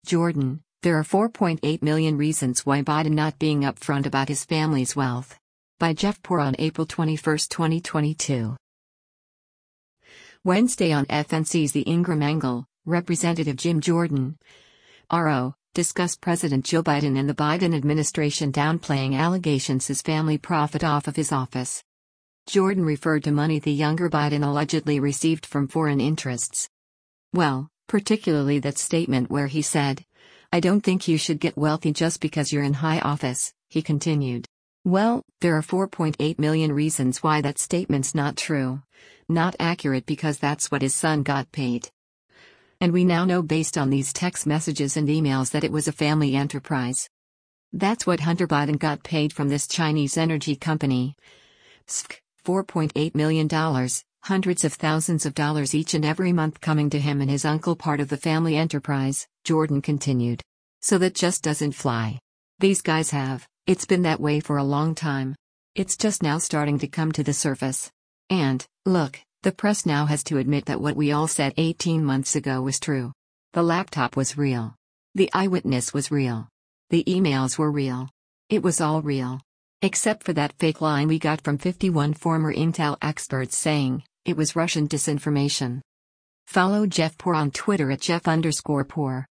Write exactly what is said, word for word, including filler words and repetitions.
Jordan, there are four point eight million reasons why Biden not being upfront about his family's wealth. By Jeff Poor on April twenty-first, twenty twenty-two. Wednesday on F N C's The Ingraham Angle, Representative Jim Jordan, R O, discussed President Joe Biden and the Biden administration downplaying allegations his family profit off of his office. Jordan referred to money the younger Biden allegedly received from foreign interests. Well, particularly that statement where he said, "I don't think you should get wealthy just because you're in high office," he continued. Well, there are four point eight million reasons why that statement's not true. Not accurate because that's what his son got paid. And we now know based on these text messages and emails that it was a family enterprise. That's what Hunter Biden got paid from this Chinese energy company. S F C, four point eight million dollars, hundreds of thousands of dollars each and every month coming to him and his uncle, part of the family enterprise, Jordan continued. So that just doesn't fly. These guys have, it's been that way for a long time. It's just now starting to come to the surface. And, look, the press now has to admit that what we all said eighteen months ago was true. The laptop was real. The eyewitness was real. The emails were real. It was all real. Except for that fake line we got from fifty-one former Intel experts saying, it was Russian disinformation. Follow Jeff Poor on Twitter at Jeff underscore Poor.